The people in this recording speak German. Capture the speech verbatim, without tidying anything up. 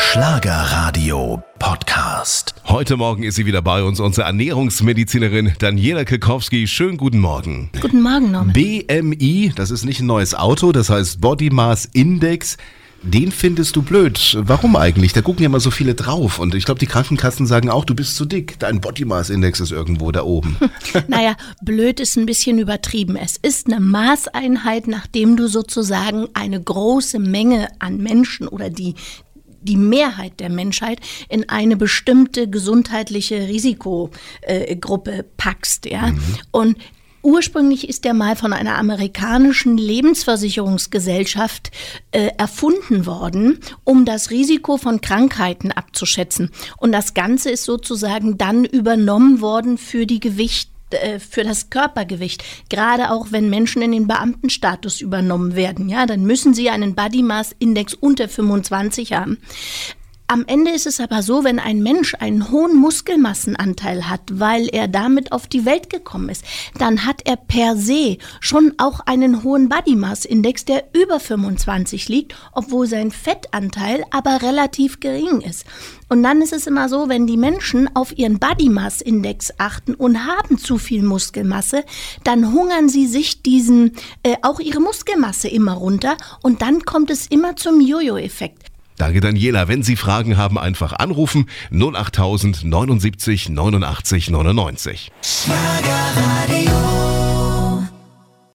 Schlagerradio Podcast. Heute Morgen ist sie wieder bei uns, unsere Ernährungsmedizinerin Daniela Kekowski. Schönen guten Morgen. Guten Morgen, Norman. B M I, das ist nicht ein neues Auto, das heißt Body Mass Index. Den findest du blöd. Warum eigentlich? Da gucken ja mal so viele drauf. Und ich glaube, die Krankenkassen sagen auch, du bist zu dick. Dein Body Mass Index ist irgendwo da oben. Naja, blöd ist ein bisschen übertrieben. Es ist eine Maßeinheit, nachdem du sozusagen eine große Menge an Menschen oder die die Mehrheit der Menschheit in eine bestimmte gesundheitliche Risikogruppe packst, ja. Mhm. Und ursprünglich ist der mal von einer amerikanischen Lebensversicherungsgesellschaft äh, erfunden worden, um das Risiko von Krankheiten abzuschätzen. Und das Ganze ist sozusagen dann übernommen worden für die Gewicht für das Körpergewicht, gerade auch wenn Menschen in den Beamtenstatus übernommen werden, ja, dann müssen sie einen Body Mass Index unter fünfundzwanzig haben. Am Ende ist es aber so, wenn ein Mensch einen hohen Muskelmassenanteil hat, weil er damit auf die Welt gekommen ist, dann hat er per se schon auch einen hohen Body Mass Index, der über fünfundzwanzig liegt, obwohl sein Fettanteil aber relativ gering ist. Und dann ist es immer so, wenn die Menschen auf ihren Body Mass Index achten und haben zu viel Muskelmasse, dann hungern sie sich diesen, äh, auch ihre Muskelmasse immer runter und dann kommt es immer zum Jojo-Effekt. Danke, Daniela. Wenn Sie Fragen haben, einfach anrufen. null acht tausend neunundsiebzig neunundachtzig neunundneunzig. Schlagerradio.